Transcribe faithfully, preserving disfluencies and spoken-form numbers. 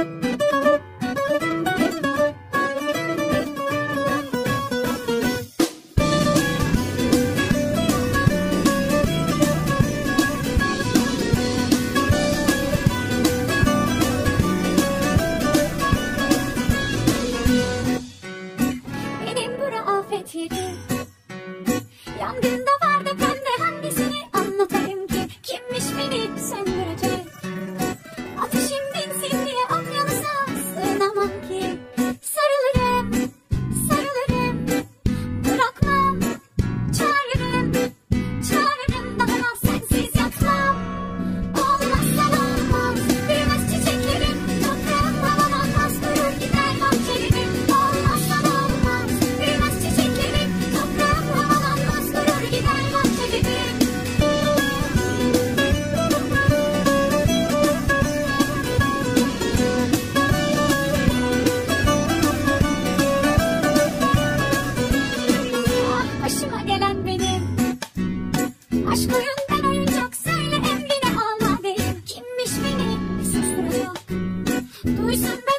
Yangında vardı pembe, hangisini anlatayım ki? Kimmiş beni söndürecek? Ateşim dinsin diye okyanusa sığınamam ki. Sarılırım, sarılırım, bırakmam, çağırırım, çağırırım, daha sensiz yatmam. Olmazsa olmaz, büyümez çiçeklerim, toprağım havalanmaz, durur gider bahçelerim. Olmazsa olmaz, büyümez çiçeklerim, toprağım havalanmaz, durur gider bahçelerim. Ah, başıma gelen benim. Aşk oyundan oyuncak, söyle emrine alma deyim. Kimmiş beni susturacak? Duysun